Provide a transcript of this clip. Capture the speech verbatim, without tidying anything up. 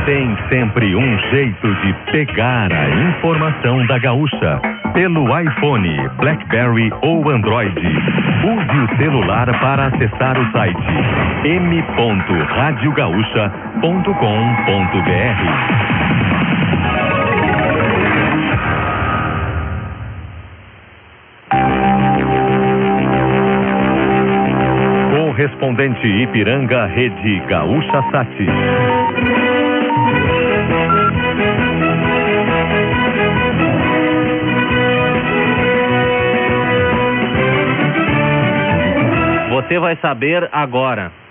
Tem sempre um jeito de pegar a informação da Gaúcha. Pelo iPhone, BlackBerry ou Android. Use o celular para acessar o site m ponto radio gaúcha ponto com ponto b r. Correspondente Ipiranga, Rede Gaúcha Sat. Você vai saber agora.